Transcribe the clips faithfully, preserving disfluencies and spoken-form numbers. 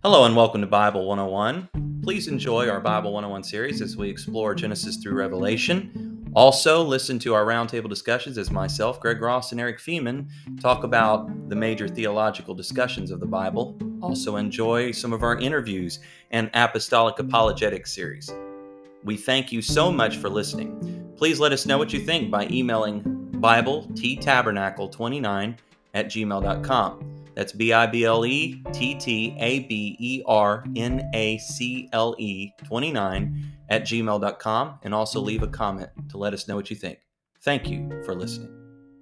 Hello and welcome to Bible one oh one. Please enjoy our Bible one oh one series as we explore Genesis through Revelation. Also, listen to our roundtable discussions as myself, Greg Ross, and Eric Feeman talk about the major theological discussions of the Bible. Also, enjoy some of our interviews and Apostolic Apologetics series. We thank you so much for listening. Please let us know what you think by emailing Bible T Tabernacle twenty-nine at gmail dot com. That's B I B L E T T A B E R N A C L E twenty-nine at gmail dot com, and also leave a comment to let us know what you think. Thank you for listening.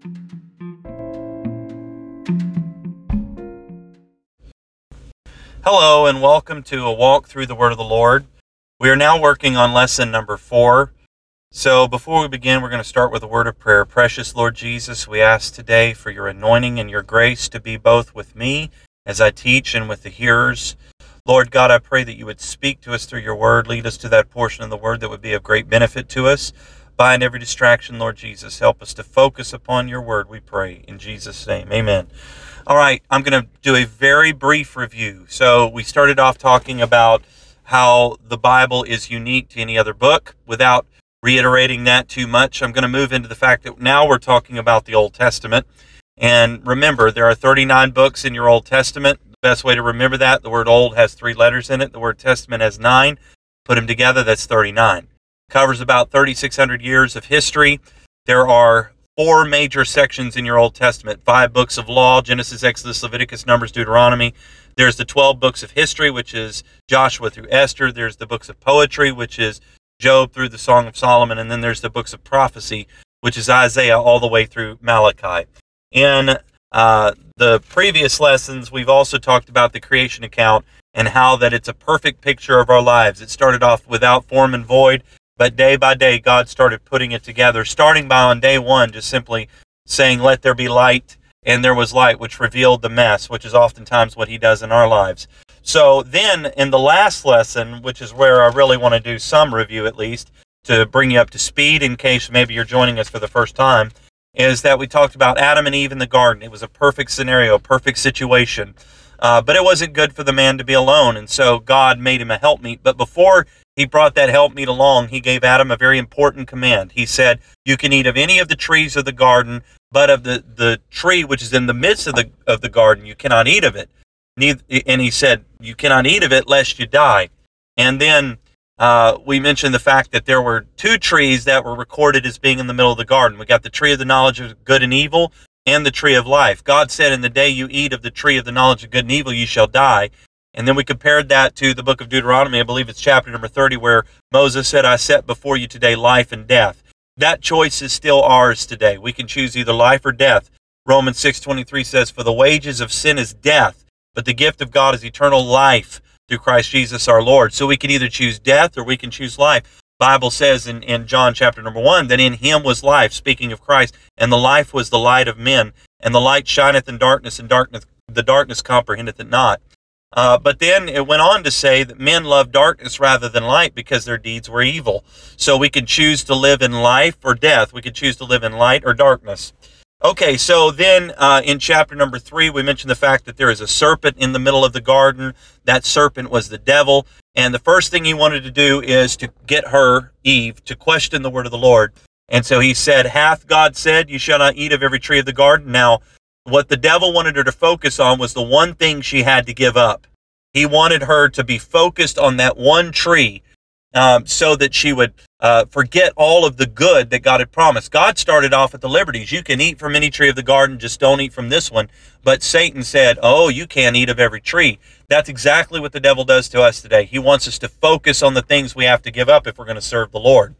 Hello and welcome to a walk through the Word of the Lord. We are now working on lesson number four. So before we begin, we're going to start with a word of prayer. Precious Lord Jesus, we ask today for your anointing and your grace to be both with me as I teach and with the hearers. Lord God, I pray that you would speak to us through your word, lead us to that portion of the word that would be of great benefit to us. Bind every distraction, Lord Jesus. Help us to focus upon your word, we pray. In Jesus' name, amen. All right, I'm going to do a very brief review. So we started off talking about how the Bible is unique to any other book. Without reiterating that too much, I'm going to move into the fact that now we're talking about the Old Testament. And remember, there are thirty-nine books in your Old Testament. The best way to remember that, the word old has three letters in it. The word testament has nine. Put them together, that's thirty-nine. Covers about thirty-six hundred years of history. There are four major sections in your Old Testament. Five books of law, Genesis, Exodus, Leviticus, Numbers, Deuteronomy. There's the twelve books of history, which is Joshua through Esther. There's the books of poetry, which is Job through the Song of Solomon. And then there's the books of prophecy, which is Isaiah all the way through Malachi. In uh, the previous lessons, we've also talked about the creation account and how that it's a perfect picture of our lives. It started off without form and void, but day by day, God started putting it together, starting by on day one, just simply saying, let there be light. And there was light, which revealed the mess, which is oftentimes what he does in our lives. So then in the last lesson, which is where I really want to do some review at least, to bring you up to speed in case maybe you're joining us for the first time, is that we talked about Adam and Eve in the garden. It was a perfect scenario, perfect situation. Uh, but it wasn't good for the man to be alone, and so God made him a helpmeet. But before he brought that helpmeet along, he gave Adam a very important command. He said, you can eat of any of the trees of the garden, but of the, the tree which is in the midst of the of the garden, you cannot eat of it. Neither, and he said, you cannot eat of it lest you die. And then uh, we mentioned the fact that there were two trees that were recorded as being in the middle of the garden. We got the tree of the knowledge of good and evil and the tree of life. God said, in the day you eat of the tree of the knowledge of good and evil, you shall die. And then we compared that to the book of Deuteronomy, I believe it's chapter number thirty, where Moses said, I set before you today life and death. That choice is still ours today. We can choose either life or death. Romans six twenty-three says, for the wages of sin is death, but the gift of God is eternal life through Christ Jesus our Lord. So we can either choose death or we can choose life. Bible says in, in John chapter number one, that in him was life, speaking of Christ, and the life was the light of men, and the light shineth in darkness, and darkness the darkness comprehendeth it not. Uh, but then it went on to say that men love darkness rather than light because their deeds were evil. So we can choose to live in life or death. We can choose to live in light or darkness. Okay, so then uh, in chapter number three, we mentioned the fact that there is a serpent in the middle of the garden. That serpent was the devil. And the first thing he wanted to do is to get her, Eve, to question the word of the Lord. And so he said, hath God said, you shall not eat of every tree of the garden? Now, what the devil wanted her to focus on was the one thing she had to give up. He wanted her to be focused on that one tree um, so that she would uh, forget all of the good that God had promised. God started off at the liberties. You can eat from any tree of the garden, just don't eat from this one. But Satan said, oh, you can't eat of every tree. That's exactly what the devil does to us today. He wants us to focus on the things we have to give up if we're going to serve the Lord.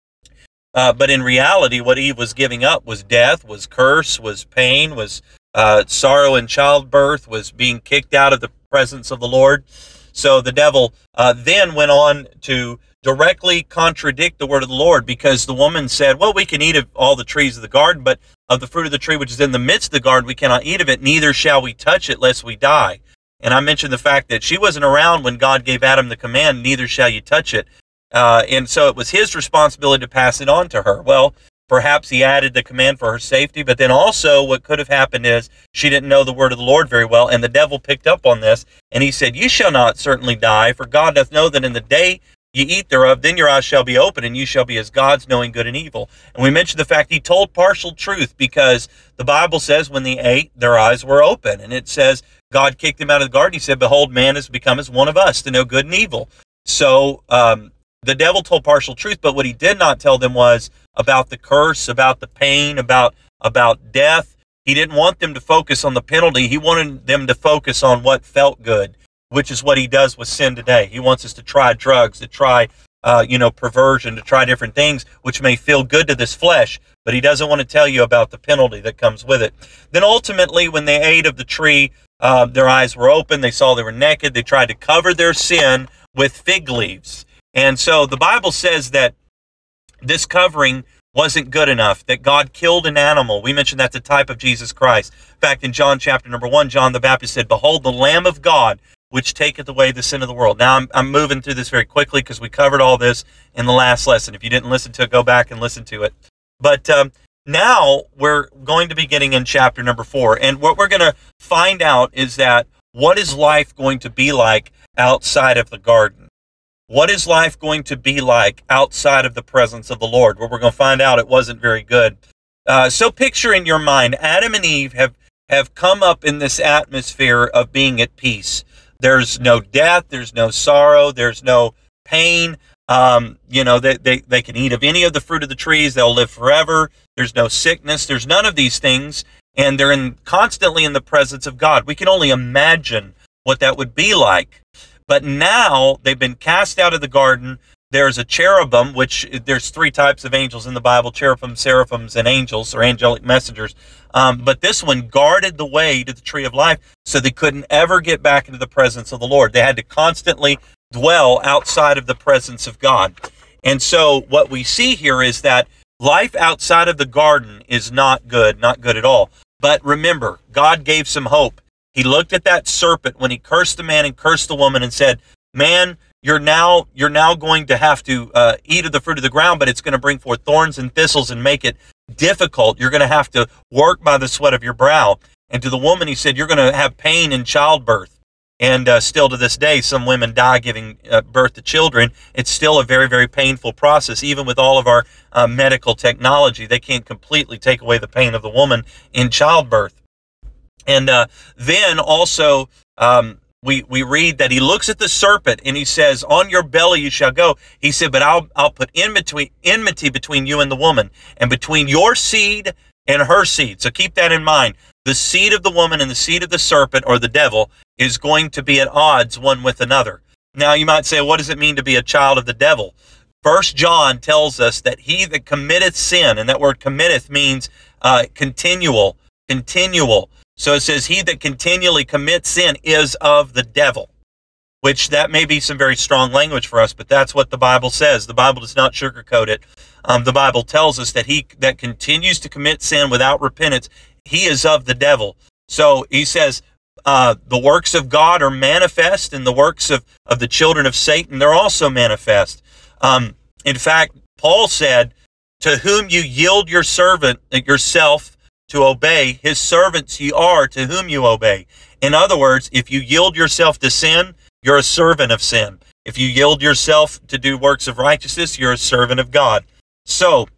Uh, but in reality, what Eve was giving up was death, was curse, was pain, was uh, sorrow in childbirth, was being kicked out of the presence of the Lord. So the devil uh, then went on to directly contradict the word of the Lord, because the woman said, well, we can eat of all the trees of the garden, but of the fruit of the tree which is in the midst of the garden, we cannot eat of it, neither shall we touch it, lest we die. And I mentioned the fact that she wasn't around when God gave Adam the command, neither shall you touch it. Uh, and so it was his responsibility to pass it on to her. Well, Perhaps he added the command for her safety, but then also what could have happened is she didn't know the word of the Lord very well, and the devil picked up on this, and he said, "You shall not certainly die, for God doth know that in the day ye eat thereof, then your eyes shall be open, and you shall be as gods, knowing good and evil." And we mentioned the fact he told partial truth, because the Bible says when they ate, their eyes were open, and it says God kicked him out of the garden. He said, "Behold, man has become as one of us, to know good and evil." So um, the devil told partial truth, but what he did not tell them was about the curse, about the pain, about about death. He didn't want them to focus on the penalty. He wanted them to focus on what felt good, which is what he does with sin today. He wants us to try drugs, to try, uh, you know, perversion, to try different things, which may feel good to this flesh, but he doesn't want to tell you about the penalty that comes with it. Then ultimately, when they ate of the tree, uh, their eyes were open. They saw they were naked. They tried to cover their sin with fig leaves. And so the Bible says that this covering wasn't good enough, that God killed an animal. We mentioned that's a type of Jesus Christ. In fact, in John chapter number one, John the Baptist said, "Behold, the Lamb of God, which taketh away the sin of the world." Now, I'm, I'm moving through this very quickly because we covered all this in the last lesson. If you didn't listen to it, go back and listen to it. But um, now we're going to be getting in chapter number four. And what we're going to find out is that what is life going to be like outside of the garden? What is life going to be like outside of the presence of the Lord? Well, we're going to find out it wasn't very good. Uh, so picture in your mind, Adam and Eve have, have come up in this atmosphere of being at peace. There's no death, there's no sorrow, there's no pain. Um, you know, they, they, they can eat of any of the fruit of the trees, they'll live forever. There's no sickness, there's none of these things, and they're in, constantly in the presence of God. We can only imagine what that would be like. But now they've been cast out of the garden. There's a cherubim, which there's three types of angels in the Bible: cherubim, seraphims, and angels, or angelic messengers. Um, but this one guarded the way to the tree of life, so they couldn't ever get back into the presence of the Lord. They had to constantly dwell outside of the presence of God. And so what we see here is that life outside of the garden is not good, not good at all. But remember, God gave some hope. He looked at that serpent when he cursed the man and cursed the woman and said, "Man, you're now you're now going to have to uh, eat of the fruit of the ground, but it's going to bring forth thorns and thistles and make it difficult. You're going to have to work by the sweat of your brow." And to the woman, he said, "You're going to have pain in childbirth." And uh, still to this day, some women die giving uh, birth to children. It's still a very, very painful process. Even with all of our uh, medical technology, they can't completely take away the pain of the woman in childbirth. And uh, then also, um, we we read that he looks at the serpent and he says, "On your belly you shall go." He said, "But I'll I'll put enmity enmity between you and the woman, and between your seed and her seed." So keep that in mind. The seed of the woman and the seed of the serpent, or the devil, is going to be at odds one with another. Now you might say, what does it mean to be a child of the devil? First John tells us that he that committeth sin, and that word committeth means uh, continual, continual. So it says, he that continually commits sin is of the devil, which that may be some very strong language for us, but that's what the Bible says. The Bible does not sugarcoat it. Um, the Bible tells us that he that continues to commit sin without repentance, he is of the devil. So he says, uh, the works of God are manifest, and the works of, of the children of Satan, they're also manifest. Um, in fact, Paul said, "To whom you yield your servant, yourself, to obey, his servants ye are to whom you obey." In other words, if you yield yourself to sin, you're a servant of sin. If you yield yourself to do works of righteousness, you're a servant of God. So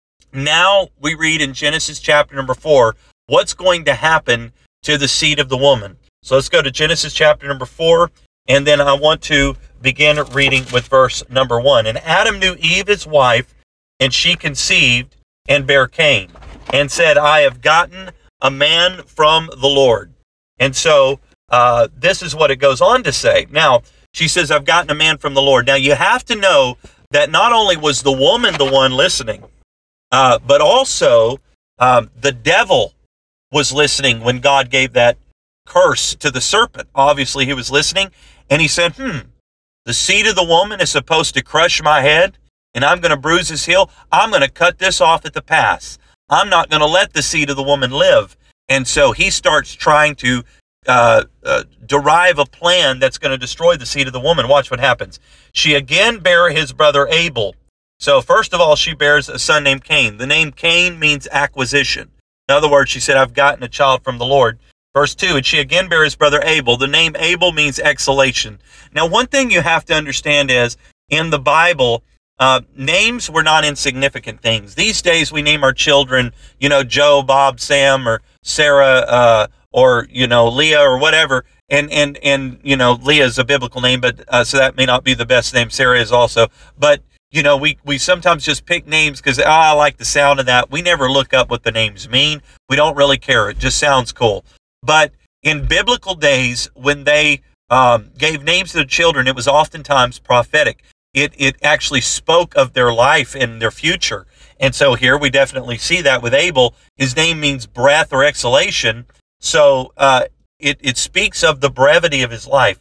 now we read in Genesis chapter number four, what's going to happen to the seed of the woman. So let's go to Genesis chapter number four, and then I want to begin reading with verse number one. "And Adam knew Eve his wife, and she conceived and bare Cain, and said, I have gotten a man from the Lord." And so uh, this is what it goes on to say. Now, she says, "I've gotten a man from the Lord." Now, you have to know that not only was the woman the one listening, uh, but also um, the devil was listening when God gave that curse to the serpent. Obviously, he was listening, and he said, hmm, the seed of the woman is supposed to crush my head, and I'm going to bruise his heel. I'm going to cut this off at the pass. I'm not going to let the seed of the woman live. And so he starts trying to uh, uh, derive a plan that's going to destroy the seed of the woman. Watch what happens. "She again bare his brother Abel, So first of all, she bears a son named Cain. The name Cain means acquisition. In other words, she said, I've gotten a child from the Lord. Verse two, and she again bare his brother Abel. The name Abel means exhalation. Now, one thing you have to understand is, in the Bible, uh, names were not insignificant things. These days, we name our children, you know, Joe, Bob, Sam, or Sarah, uh, or, you know, Leah, or whatever. And, and, and you know, Leah is a biblical name, but uh, so that may not be the best name. Sarah is also. But, you know, we, we sometimes just pick names because, oh, I like the sound of that. We never look up what the names mean. We don't really care. It just sounds cool. But in biblical days, when they um, gave names to the children, it was oftentimes prophetic. It it actually spoke of their life and their future. And so here we definitely see that with Abel. His name means breath or exhalation. So uh, it, it speaks of the brevity of his life.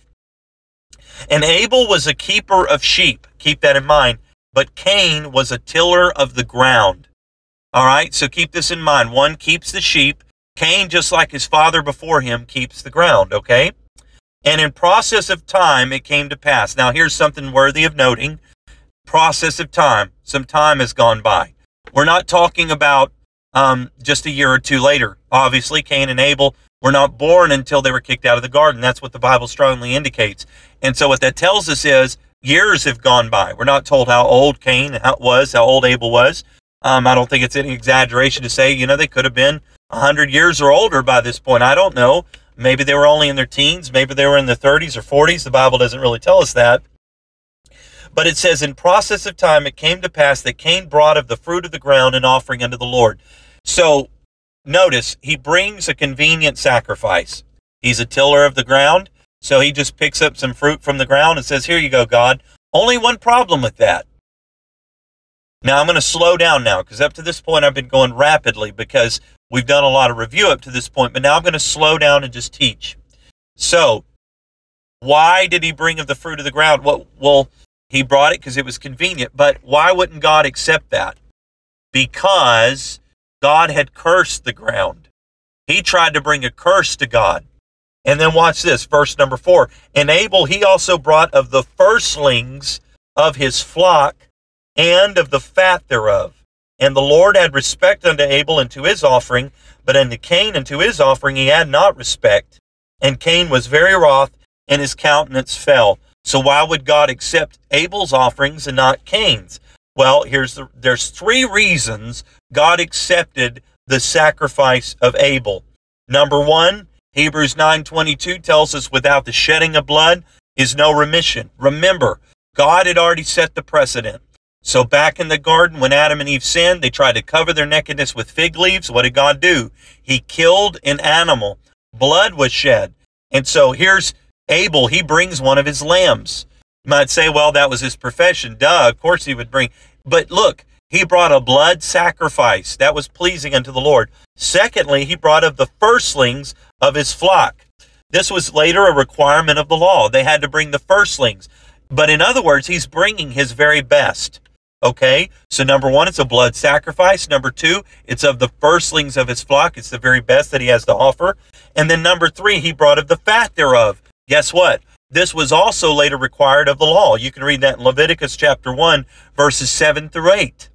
And Abel was a keeper of sheep. Keep that in mind. But Cain was a tiller of the ground. All right, so keep this in mind. One keeps the sheep. Cain, just like his father before him, keeps the ground, okay? And in process of time, it came to pass. Now, here's something worthy of noting. Process of time. Some time has gone by. We're not talking about um, just a year or two later. Obviously, Cain and Abel were not born until they were kicked out of the garden. That's what the Bible strongly indicates. And so what that tells us is years have gone by. We're not told how old Cain was, how old Abel was. Um, I don't think it's any exaggeration to say, you know, they could have been one hundred years or older by this point. I don't know. Maybe they were only in their teens. Maybe they were in their thirties or forties. The Bible doesn't really tell us that. But it says, in process of time, it came to pass that Cain brought of the fruit of the ground an offering unto the Lord. So notice, he brings a convenient sacrifice. He's a tiller of the ground. So he just picks up some fruit from the ground and says, here you go, God. Only one problem with that. Now I'm going to slow down now, because up to this point I've been going rapidly because we've done a lot of review up to this point, but now I'm going to slow down and just teach. So, why did he bring of the fruit of the ground? Well, well he brought it because it was convenient, but why wouldn't God accept that? Because God had cursed the ground. He tried to bring a curse to God. And then watch this, verse number four. And Abel, he also brought of the firstlings of his flock and of the fat thereof. And the Lord had respect unto Abel and to his offering, but unto Cain and to his offering he had not respect. And Cain was very wroth, and his countenance fell. So why would God accept Abel's offerings and not Cain's? Well, here's the, there's three reasons God accepted the sacrifice of Abel. Number one, Hebrews nine twenty-two tells us without the shedding of blood is no remission. Remember, God had already set the precedent. So back in the garden, when Adam and Eve sinned, they tried to cover their nakedness with fig leaves. What did God do? He killed an animal. Blood was shed. And so here's Abel. He brings one of his lambs. You might say, well, that was his profession. Duh, of course he would bring. But look, he brought a blood sacrifice. That was pleasing unto the Lord. Secondly, he brought of the firstlings of his flock. This was later a requirement of the law. They had to bring the firstlings. But in other words, he's bringing his very best. Okay, so number one, it's a blood sacrifice. Number two, it's of the firstlings of his flock. It's the very best that he has to offer. And then number three, he brought of the fat thereof. Guess what? This was also later required of the law. You can read that in Leviticus chapter one, verses seven through eight.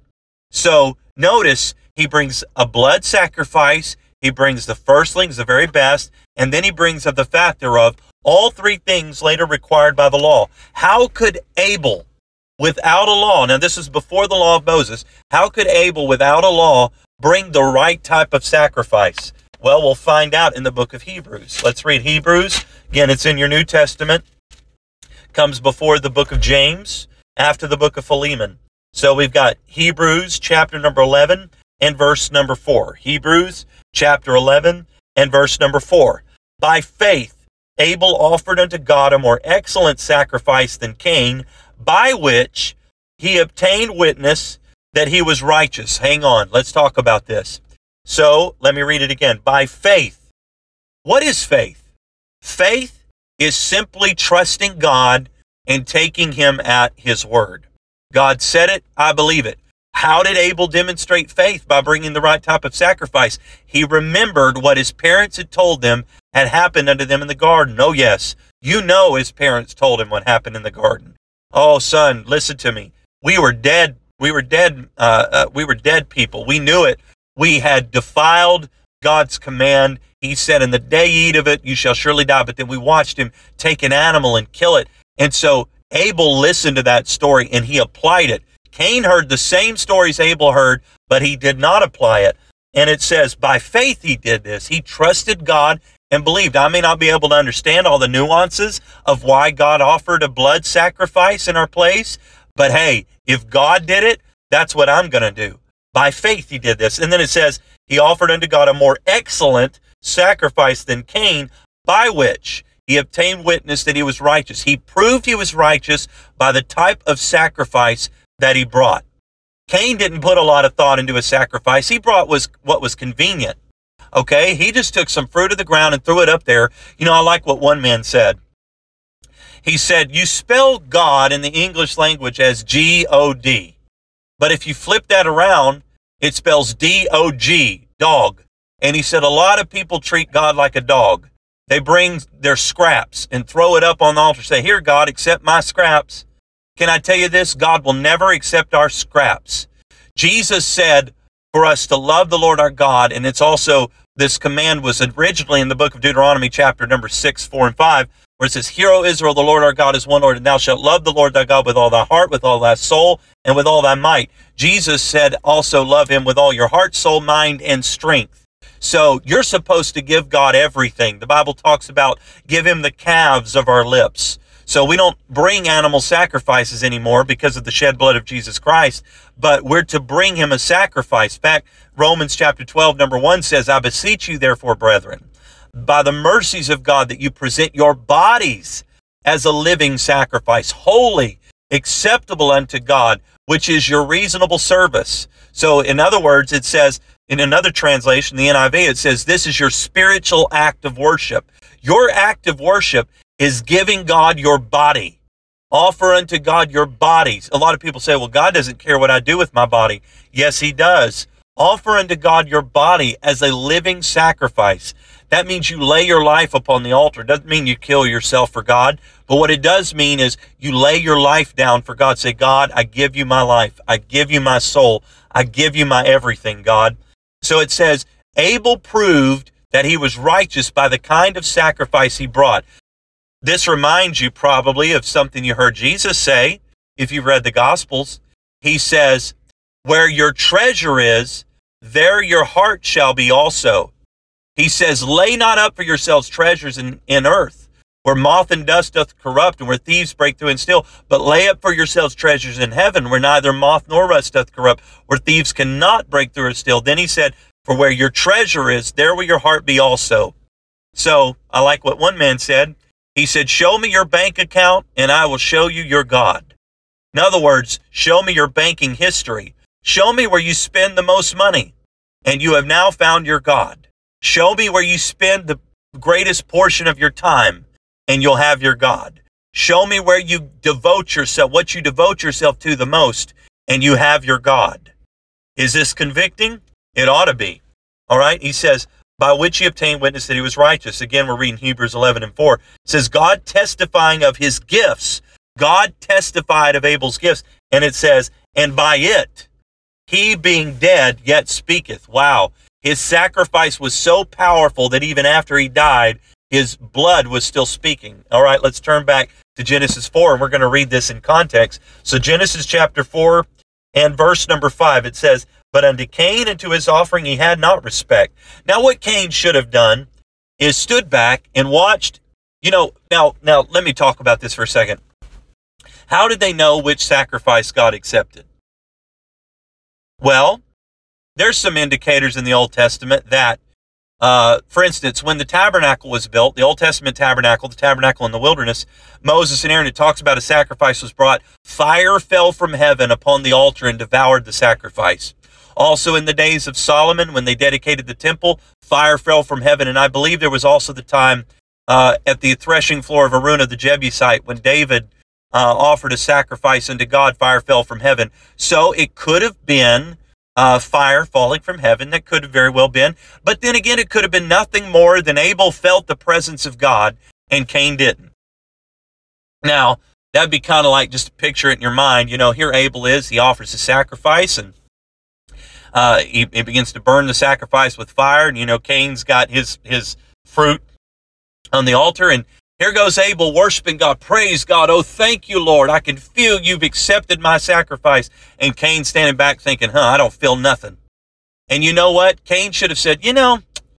So notice, he brings a blood sacrifice, he brings the firstlings, the very best, and then he brings of the fat thereof. All three things later required by the law. How could Abel, without a law, now this is before the law of Moses, how could Abel, without a law, bring the right type of sacrifice? Well, we'll find out in the book of Hebrews. Let's read Hebrews. Again, it's in your New Testament. Comes before the book of James, after the book of Philemon. So we've got Hebrews chapter number eleven and verse number four. Hebrews chapter eleven and verse number four. By faith, Abel offered unto God a more excellent sacrifice than Cain, by which he obtained witness that he was righteous. Hang on, let's talk about this. So, let me read it again. By faith. What is faith? Faith is simply trusting God and taking him at his word. God said it, I believe it. How did Abel demonstrate faith? By bringing the right type of sacrifice. He remembered what his parents had told them had happened unto them in the garden. Oh yes, you know his parents told him what happened in the garden. Oh son, listen to me. We were dead. We were dead. Uh, uh, we were dead people. We knew it. We had defiled God's command. He said, "In the day ye eat of it, you shall surely die." But then we watched him take an animal and kill it. And so Abel listened to that story and he applied it. Cain heard the same stories Abel heard, but he did not apply it. And it says, by faith he did this. He trusted God and believed. I may not be able to understand all the nuances of why God offered a blood sacrifice in our place, but hey, if God did it, that's what I'm going to do. By faith he did this. And then it says, he offered unto God a more excellent sacrifice than Cain, by which he obtained witness that he was righteous. He proved he was righteous by the type of sacrifice that he brought. Cain didn't put a lot of thought into his sacrifice. He brought was what was convenient. Okay, he just took some fruit of the ground and threw it up there. You know, I like what one man said. He said, you spell God in the English language as G O D. But if you flip that around, it spells D O G, dog. And he said a lot of people treat God like a dog. They bring their scraps and throw it up on the altar. Say, here, God, accept my scraps. Can I tell you this? God will never accept our scraps. Jesus said for us to love the Lord our God, and it's also, this command was originally in the book of Deuteronomy, chapter number six, four, and five, where it says, Hear, O Israel, the Lord our God is one Lord, and thou shalt love the Lord thy God with all thy heart, with all thy soul, and with all thy might. Jesus said also, love him with all your heart, soul, mind, and strength. So you're supposed to give God everything. The Bible talks about give him the calves of our lips. So we don't bring animal sacrifices anymore because of the shed blood of Jesus Christ, but we're to bring him a sacrifice. In fact, Romans chapter twelve, number one says, I beseech you, therefore, brethren, by the mercies of God, that you present your bodies as a living sacrifice, holy, acceptable unto God, which is your reasonable service. So in other words, it says, in another translation, the N I V, it says, this is your spiritual act of worship. Your act of worship is giving God your body. Offer unto God your bodies. A lot of people say, well, God doesn't care what I do with my body. Yes, he does. Offer unto God your body as a living sacrifice. That means you lay your life upon the altar. It doesn't mean you kill yourself for God. But what it does mean is you lay your life down for God. Say, God, I give you my life. I give you my soul. I give you my everything, God. So it says, Abel proved that he was righteous by the kind of sacrifice he brought. This reminds you probably of something you heard Jesus say, if you've read the Gospels. He says, where your treasure is, there your heart shall be also. He says, lay not up for yourselves treasures in, in earth, where moth and dust doth corrupt, and where thieves break through and steal, but lay up for yourselves treasures in heaven, where neither moth nor rust doth corrupt, where thieves cannot break through or steal. Then he said, for where your treasure is, there will your heart be also. So I like what one man said. He said, show me your bank account and I will show you your God. In other words, show me your banking history. Show me where you spend the most money and you have now found your God. Show me where you spend the greatest portion of your time and you'll have your God. Show me where you devote yourself, what you devote yourself to the most, and you have your God. Is this convicting? It ought to be. All right. He says, by which he obtained witness that he was righteous. Again, we're reading Hebrews eleven and four. It says, God testifying of his gifts. God testified of Abel's gifts. And it says, and by it, he being dead yet speaketh. Wow. His sacrifice was so powerful that even after he died, his blood was still speaking. All right, let's turn back to Genesis four, and we're going to read this in context. So Genesis chapter four and verse number five, it says, but unto Cain and to his offering he had not respect. Now what Cain should have done is stood back and watched, you know, now, now let me talk about this for a second. How did they know which sacrifice God accepted? Well, there's some indicators in the Old Testament that, uh, for instance, when the tabernacle was built, the Old Testament tabernacle, the tabernacle in the wilderness, Moses and Aaron, it talks about a sacrifice was brought. Fire fell from heaven upon the altar and devoured the sacrifice. Also in the days of Solomon, when they dedicated the temple, fire fell from heaven. And I believe there was also the time uh, at the threshing floor of Araunah the Jebusite, when David uh, offered a sacrifice unto God, fire fell from heaven. So it could have been uh, fire falling from heaven. That could have very well been. But then again, it could have been nothing more than Abel felt the presence of God and Cain didn't. Now, That'd be kind of like, just to picture it in your mind, you know, here Abel is, he offers a sacrifice, and uh, he, he begins to burn the sacrifice with fire, and, you know, Cain's got his, his fruit on the altar, and here goes Abel worshiping God. Praise God. Oh, thank you, Lord. I can feel you've accepted my sacrifice. And Cain standing back thinking, huh, I don't feel nothing. And you know what? Cain should have said, you know,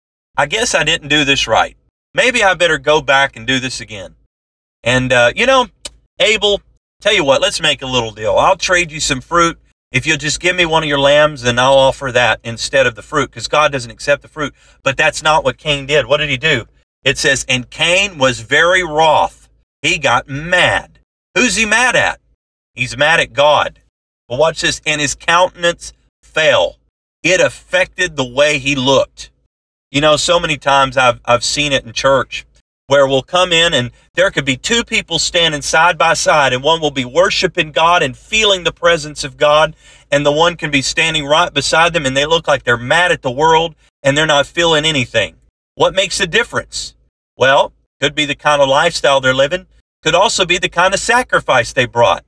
I guess I didn't do this right. Maybe I better go back and do this again. And, uh, you know, Abel, tell you what, let's make a little deal. I'll trade you some fruit. If you'll just give me one of your lambs, then I'll offer that instead of the fruit, because God doesn't accept the fruit. But that's not what Cain did. What did he do? It says, and Cain was very wroth. He got mad. Who's he mad at? He's mad at God. But watch this. And his countenance fell. It affected the way he looked. You know, so many times I've, I've seen it in church where we'll come in and there could be two people standing side by side, and one will be worshiping God and feeling the presence of God, and the one can be standing right beside them and they look like they're mad at the world and they're not feeling anything. What makes a difference? Well, could be the kind of lifestyle they're living. Could also be the kind of sacrifice they brought.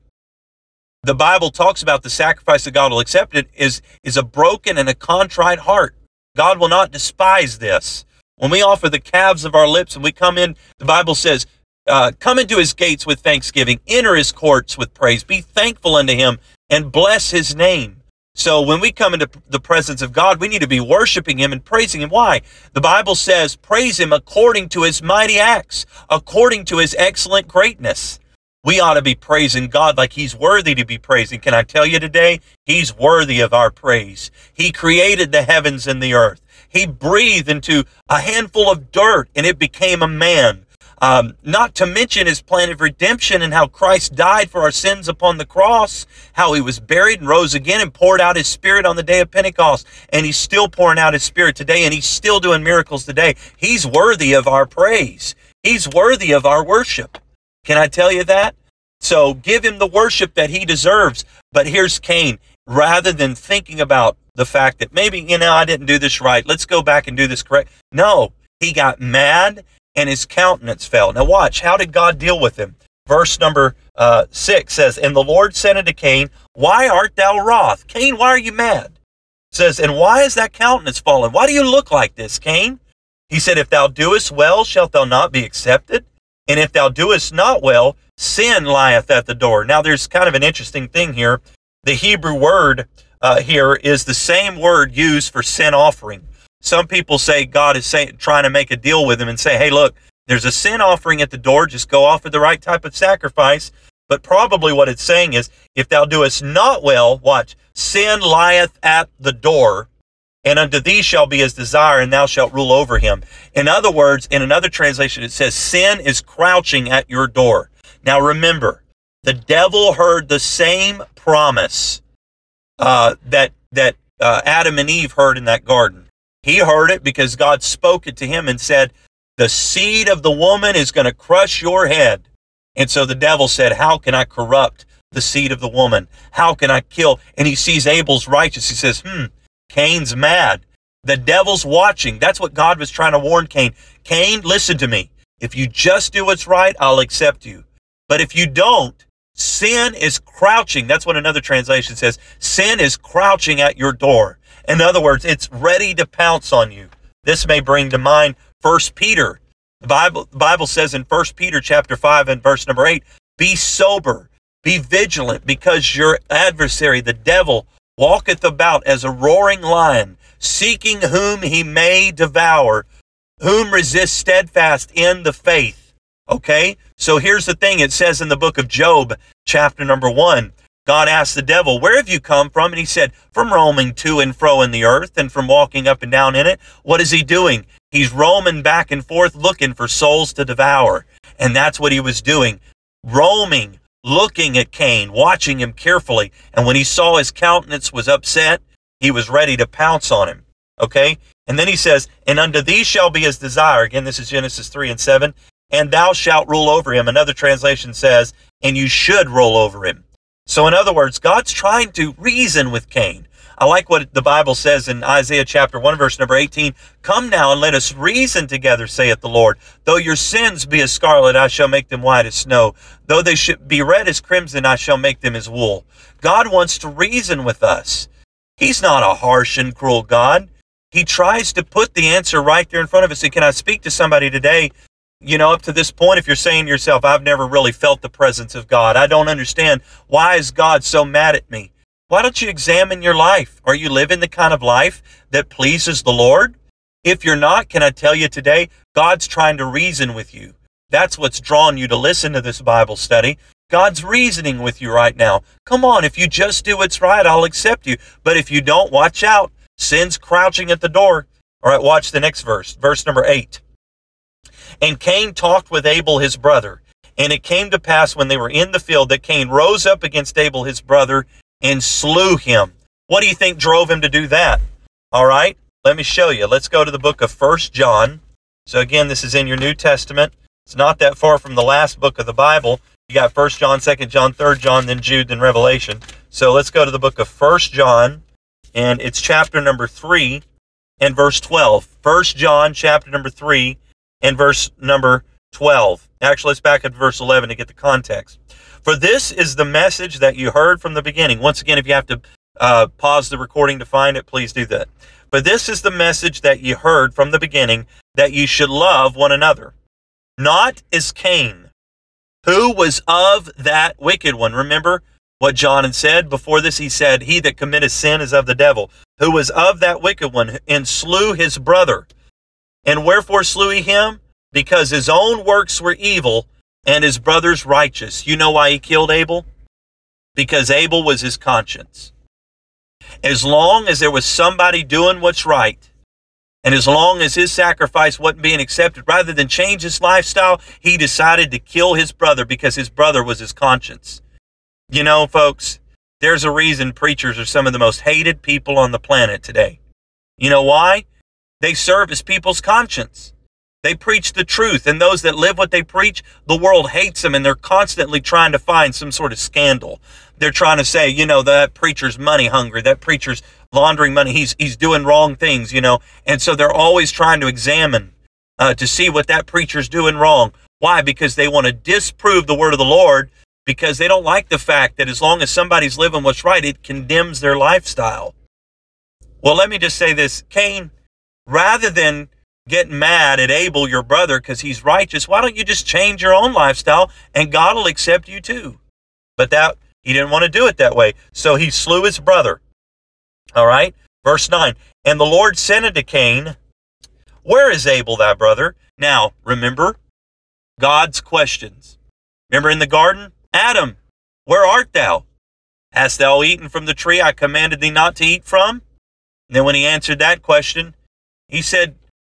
The Bible talks about the sacrifice that God will accept it is, is a broken and a contrite heart. God will not despise this. When we offer the calves of our lips and we come in, the Bible says, uh, come into his gates with thanksgiving, enter his courts with praise, be thankful unto him and bless his name. So when we come into the presence of God, we need to be worshiping him and praising him. Why? The Bible says, praise him according to his mighty acts, according to his excellent greatness. We ought to be praising God like he's worthy to be praising. Can I tell you today? He's worthy of our praise. He created the heavens and the earth. He breathed into a handful of dirt and it became a man. Um, not to mention his plan of redemption and how Christ died for our sins upon the cross, how he was buried and rose again and poured out his spirit on the day of Pentecost. And he's still pouring out his spirit today, and he's still doing miracles today. He's worthy of our praise. He's worthy of our worship. Can I tell you that? So give him the worship that he deserves. But here's Cain. Rather than thinking about the fact that maybe, you know, I didn't do this right, let's go back and do this correct. No, he got mad and his countenance fell. Now watch, how did God deal with him? Verse number uh, six says, and the Lord said unto Cain, why art thou wroth? Cain, why are you mad? It says, and why is that countenance fallen? Why do you look like this, Cain? He said, if thou doest well, shalt thou not be accepted? And if thou doest not well, sin lieth at the door. Now there's kind of an interesting thing here. The Hebrew word uh, here is the same word used for sin offering. Some people say God is saying, trying to make a deal with him and say, hey, look, there's a sin offering at the door. Just go offer the right type of sacrifice. But probably what it's saying is, if thou doest not well, watch, sin lieth at the door, and unto thee shall be his desire, and thou shalt rule over him. In other words, in another translation, it says, sin is crouching at your door. Now remember, the devil heard the same promise uh, that, that uh, Adam and Eve heard in that garden. He heard it because God spoke it to him and said, the seed of the woman is going to crush your head. And so the devil said, how can I corrupt the seed of the woman? How can I kill? And he sees Abel's righteous. He says, hmm, Cain's mad. The devil's watching. That's what God was trying to warn Cain. Cain, listen to me. If you just do what's right, I'll accept you. But if you don't, sin is crouching. That's what another translation says. Sin is crouching at your door. In other words, it's ready to pounce on you. This may bring to mind First Peter. The Bible, the Bible says in First Peter chapter five and verse number eight, be sober, be vigilant, because your adversary, the devil, walketh about as a roaring lion, seeking whom he may devour, whom resist steadfast in the faith. Okay, so here's the thing. It says in the book of Job, chapter number one, God asked the devil, where have you come from? And he said, from roaming to and fro in the earth and from walking up and down in it. What is he doing? He's roaming back and forth looking for souls to devour. And that's what he was doing. Roaming, looking at Cain, watching him carefully. And when he saw his countenance was upset, he was ready to pounce on him. Okay? And then he says, and unto thee shall be his desire. Again, this is Genesis three and seven. And thou shalt rule over him. Another translation says, and you should rule over him. So in other words, God's trying to reason with Cain. I like what the Bible says in Isaiah chapter one, verse number eighteen. Come now and let us reason together, saith the Lord. Though your sins be as scarlet, I shall make them white as snow. Though they should be red as crimson, I shall make them as wool. God wants to reason with us. He's not a harsh and cruel God. He tries to put the answer right there in front of us. And can I speak to somebody today? You know, up to this point, if you're saying to yourself, I've never really felt the presence of God. I don't understand. Why is God so mad at me? Why don't you examine your life? Are you living the kind of life that pleases the Lord? If you're not, can I tell you today, God's trying to reason with you. That's what's drawn you to listen to this Bible study. God's reasoning with you right now. Come on, if you just do what's right, I'll accept you. But if you don't, watch out. Sin's crouching at the door. All right, watch the next verse. Verse number eight. And Cain talked with Abel his brother. And it came to pass when they were in the field that Cain rose up against Abel his brother and slew him. What do you think drove him to do that? All right, let me show you. Let's go to the book of First John. So again, this is in your New Testament. It's not that far from the last book of the Bible. You got First John, Second John, Third John, then Jude, then Revelation. So let's go to the book of First John, and it's chapter number three and verse twelve. First John chapter number three and verse number twelve. Actually, let's back up to verse eleven to get the context. For this is the message that you heard from the beginning. Once again, if you have to uh, pause the recording to find it, please do that. But this is the message that you heard from the beginning, that you should love one another. Not as Cain, who was of that wicked one. Remember what John had said before this? He said, he that committeth sin is of the devil, who was of that wicked one, and slew his brother. And wherefore slew he him? Because his own works were evil, and his brother's righteous. You know why he killed Abel? Because Abel was his conscience. As long as there was somebody doing what's right, and as long as his sacrifice wasn't being accepted, rather than change his lifestyle, he decided to kill his brother because his brother was his conscience. You know, folks, there's a reason preachers are some of the most hated people on the planet today. You know why? They serve as people's conscience. They preach the truth, and those that live what they preach, the world hates them, and they're constantly trying to find some sort of scandal. They're trying to say, you know, that preacher's money hungry, that preacher's laundering money, he's he's doing wrong things, you know. And so they're always trying to examine uh, to see what that preacher's doing wrong. Why? Because they want to disprove the word of the Lord, because they don't like the fact that as long as somebody's living what's right, it condemns their lifestyle. Well, let me just say this. Cain, rather than get mad at Abel, your brother, because he's righteous, why don't you just change your own lifestyle and God will accept you too? But that he didn't want to do it that way. So he slew his brother. All right. Verse nine. And the Lord said unto Cain, where is Abel thy brother? Now, remember God's questions. Remember in the garden? Adam, where art thou? Hast thou eaten from the tree I commanded thee not to eat from? And then when he answered that question, he said,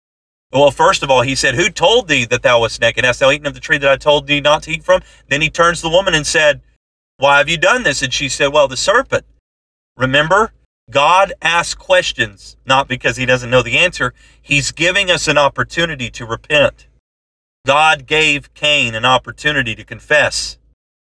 well, first of all, he said, who told thee that thou wast naked? Hast thou eaten of the tree that I told thee not to eat from? Then he turns to the woman and said, why have you done this? And she said, well, the serpent. Remember, God asks questions, not because he doesn't know the answer. He's giving us an opportunity to repent. God gave Cain an opportunity to confess.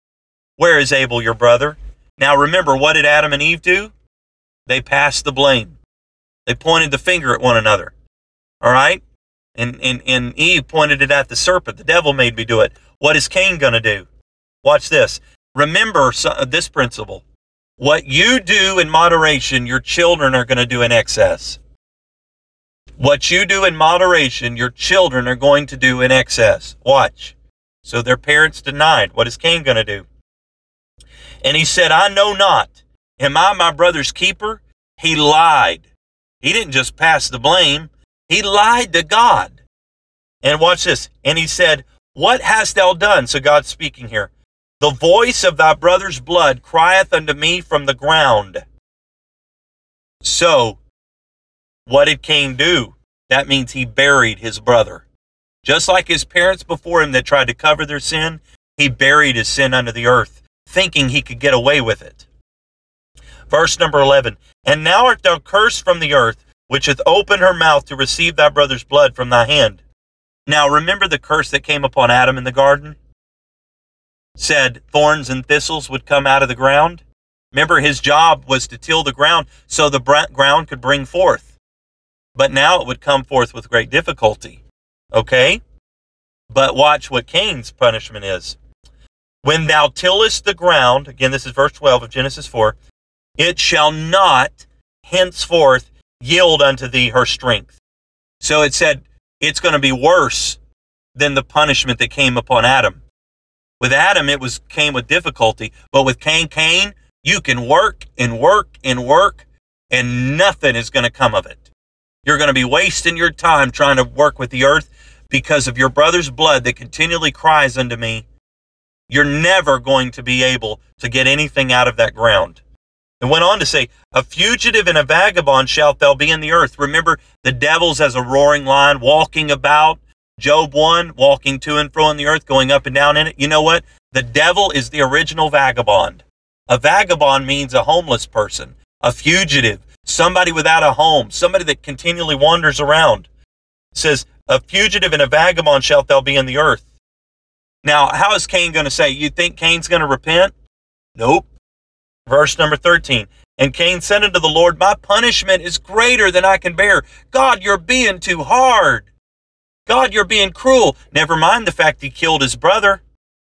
Where is Abel, your brother? Now remember, what did Adam and Eve do? They passed the blame. They pointed the finger at one another. All right? And, and, and Eve pointed it at the serpent. The devil made me do it. What is Cain going to do? Watch this. Remember this principle. What you do in moderation, your children are going to do in excess. What you do in moderation, your children are going to do in excess. Watch. So their parents denied. What is Cain going to do? And he said, I know not. Am I my brother's keeper? He lied. He didn't just pass the blame. He lied to God. And watch this. And he said, what hast thou done? So God's speaking here. The voice of thy brother's blood crieth unto me from the ground. So, what did Cain do? That means he buried his brother. Just like his parents before him that tried to cover their sin, he buried his sin under the earth, thinking he could get away with it. Verse number eleven. And now art thou cursed from the earth, which hath opened her mouth to receive thy brother's blood from thy hand. Now remember the curse that came upon Adam in the garden? Said thorns and thistles would come out of the ground. Remember, his job was to till the ground so the ground could bring forth. But now it would come forth with great difficulty. Okay? But watch what Cain's punishment is. When thou tillest the ground, again, this is verse twelve of Genesis four, it shall not henceforth yield unto thee her strength. So it said it's going to be worse than the punishment that came upon Adam. With Adam, it was came with difficulty, but with Cain, Cain, you can work and work and work, and nothing is going to come of it. You're going to be wasting your time trying to work with the earth because of your brother's blood that continually cries unto me. You're never going to be able to get anything out of that ground. It went on to say, a fugitive and a vagabond shalt thou be in the earth. Remember, the devil's as a roaring lion walking about. Job one, walking to and fro in the earth, going up and down in it. You know what? The devil is the original vagabond. A vagabond means a homeless person, a fugitive, somebody without a home, somebody that continually wanders around. It says, a fugitive and a vagabond shalt thou be in the earth. Now, how is Cain going to say? You think Cain's going to repent? Nope. Verse number thirteen. And Cain said unto the Lord, my punishment is greater than I can bear. God, you're being too hard. God, you're being cruel. Never mind the fact he killed his brother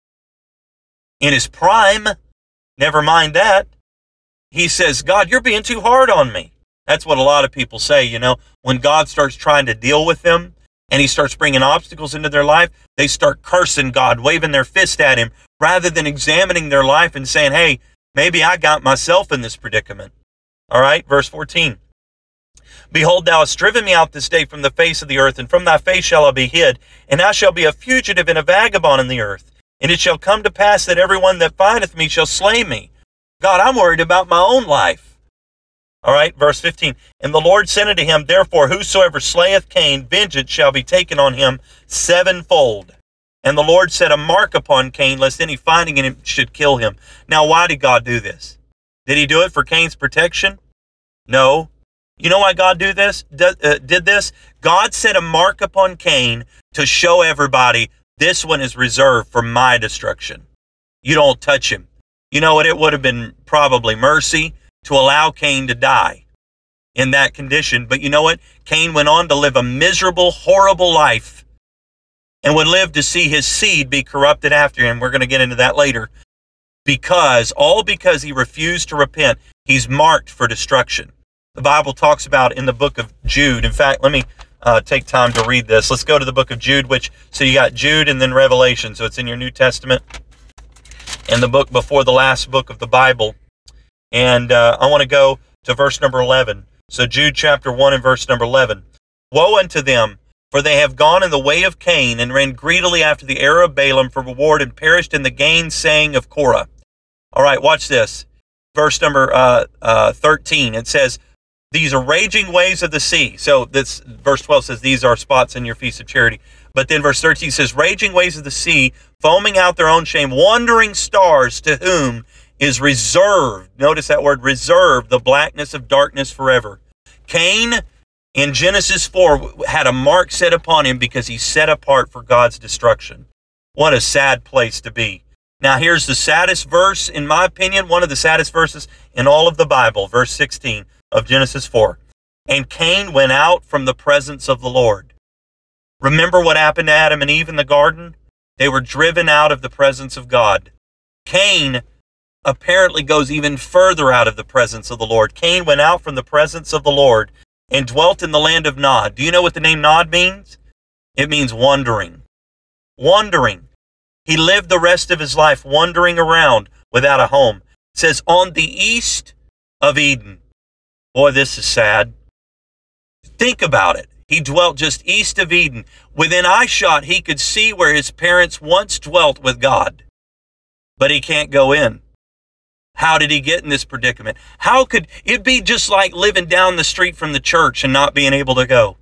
in his prime. Never mind that. He says, God, you're being too hard on me. That's what a lot of people say, you know, when God starts trying to deal with them and he starts bringing obstacles into their life, they start cursing God, waving their fist at him, rather than examining their life and saying, hey, maybe I got myself in this predicament. All right, verse fourteen. Behold, thou hast driven me out this day from the face of the earth, and from thy face shall I be hid, and I shall be a fugitive and a vagabond in the earth. And it shall come to pass that every one that findeth me shall slay me. God, I'm worried about my own life. All right, verse fifteen. And the Lord said unto him, therefore, whosoever slayeth Cain, vengeance shall be taken on him sevenfold. And the Lord set a mark upon Cain, lest any finding in him should kill him. Now, why did God do this? Did he do it for Cain's protection? No. You know why God do this? Did, uh, did this? God set a mark upon Cain to show everybody this one is reserved for my destruction. You don't touch him. You know what? It would have been probably mercy to allow Cain to die in that condition. But you know what? Cain went on to live a miserable, horrible life and would live to see his seed be corrupted after him. We're going to get into that later. Because, all because he refused to repent, he's marked for destruction. The Bible talks about in the book of Jude. In fact, let me uh, take time to read this. Let's go to the book of Jude, which, so you got Jude and then Revelation. So it's in your New Testament and the book before the last book of the Bible. And uh, I want to go to verse number eleven. So Jude chapter one and verse number eleven. Woe unto them, for they have gone in the way of Cain, and ran greedily after the error of Balaam for reward, and perished in the gainsaying of Korah. All right, watch this. Verse number uh, uh, thirteen. It says, these are raging waves of the sea. So this verse twelve says, these are spots in your feast of charity. But then verse thirteen says, raging waves of the sea, foaming out their own shame, wandering stars, to whom is reserved, notice that word, reserved, the blackness of darkness forever. Cain, in Genesis four, had a mark set upon him because he's set apart for God's destruction. What a sad place to be. Now here's the saddest verse, in my opinion, one of the saddest verses in all of the Bible, verse sixteen of Genesis four. And Cain went out from the presence of the Lord. Remember what happened to Adam and Eve in the garden? They were driven out of the presence of God. Cain apparently goes even further out of the presence of the Lord. Cain went out from the presence of the Lord and dwelt in the land of Nod. Do you know what the name Nod means? It means wandering. Wandering. He lived the rest of his life wandering around without a home. It says, on the east of Eden. Boy, this is sad. Think about it. He dwelt just east of Eden. Within eyeshot, he could see where his parents once dwelt with God. But he can't go in. How did he get in this predicament? How could it be just like living down the street from the church and not being able to go?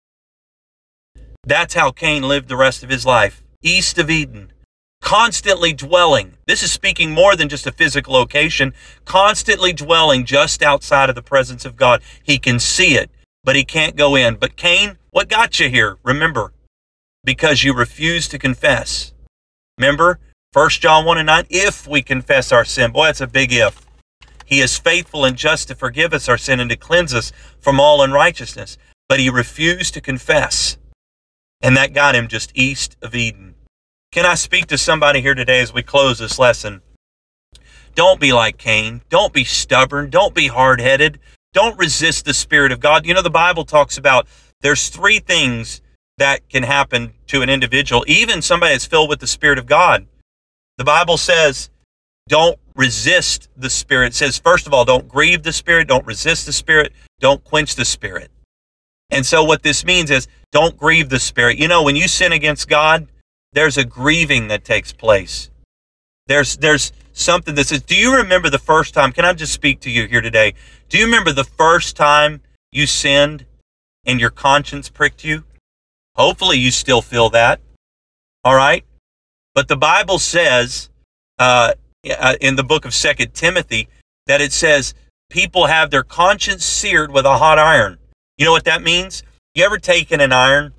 That's how Cain lived the rest of his life. East of Eden. Constantly dwelling. This is speaking more than just a physical location. Constantly dwelling just outside of the presence of God. He can see it, but he can't go in. But Cain, what got you here? Remember, because you refused to confess. Remember? First John one and nine, if we confess our sin. Boy, that's a big if. He is faithful and just to forgive us our sin and to cleanse us from all unrighteousness. But he refused to confess, and that got him just east of Eden. Can I speak to somebody here today as we close this lesson? Don't be like Cain. Don't be stubborn. Don't be hard-headed. Don't resist the Spirit of God. You know, the Bible talks about there's three things that can happen to an individual, even somebody that's filled with the Spirit of God. The Bible says, don't resist the Spirit. It says, first of all, don't grieve the Spirit. Don't resist the Spirit. Don't quench the Spirit. And so what this means is, don't grieve the Spirit. You know, when you sin against God, there's a grieving that takes place. There's there's something that says, do you remember the first time? Can I just speak to you here today? Do you remember the first time you sinned and your conscience pricked you? Hopefully you still feel that. All right? But the Bible says uh, in the book of Second Timothy that it says people have their conscience seared with a hot iron. You know what that means? You ever taken an iron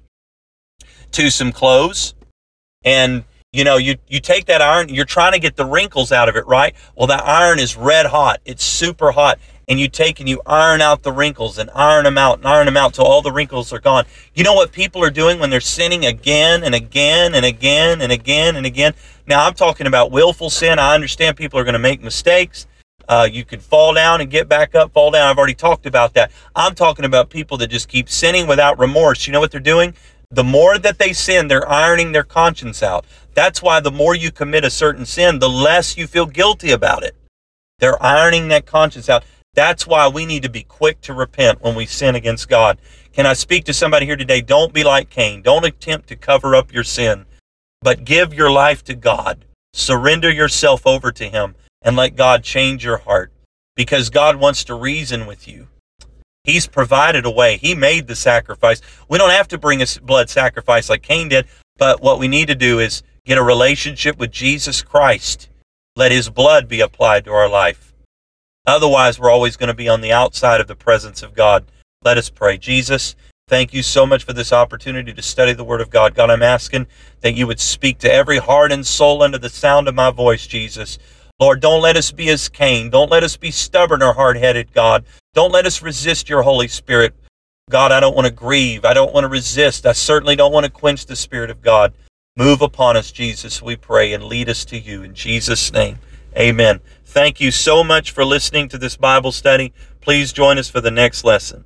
to some clothes and you know, you, you take that iron, you're trying to get the wrinkles out of it, right? Well, that iron is red hot. It's super hot. And you take and you iron out the wrinkles and iron them out and iron them out till all the wrinkles are gone. You know what people are doing when they're sinning again and again and again and again and again? Now, I'm talking about willful sin. I understand people are going to make mistakes. Uh, you could fall down and get back up, fall down. I've already talked about that. I'm talking about people that just keep sinning without remorse. You know what they're doing? The more that they sin, they're ironing their conscience out. That's why the more you commit a certain sin, the less you feel guilty about it. They're ironing that conscience out. That's why we need to be quick to repent when we sin against God. Can I speak to somebody here today? Don't be like Cain. Don't attempt to cover up your sin, but give your life to God. Surrender yourself over to him and let God change your heart, because God wants to reason with you. He's provided a way. He made the sacrifice. We don't have to bring a blood sacrifice like Cain did, but what we need to do is get a relationship with Jesus Christ. Let his blood be applied to our life. Otherwise, we're always going to be on the outside of the presence of God. Let us pray. Jesus, thank you so much for this opportunity to study the Word of God. God, I'm asking that you would speak to every heart and soul under the sound of my voice, Jesus. Lord, don't let us be as Cain. Don't let us be stubborn or hard-headed, God. Don't let us resist your Holy Spirit. God, I don't want to grieve. I don't want to resist. I certainly don't want to quench the Spirit of God. Move upon us, Jesus, we pray, and lead us to you. In Jesus' name, amen. Thank you so much for listening to this Bible study. Please join us for the next lesson.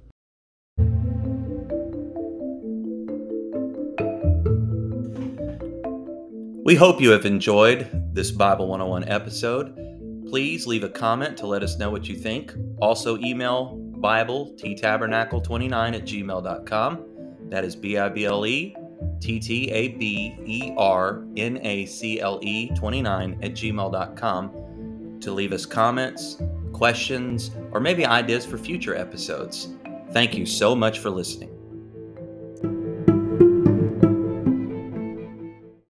We hope you have enjoyed this Bible one oh one episode. Please leave a comment to let us know what you think. Also email Bible T Tabernacle twenty-nine at gmail dot com. That is B I B L E T T A B E R N A C L E twenty-nine at gmail dot com to leave us comments, questions, or maybe ideas for future episodes. Thank you so much for listening.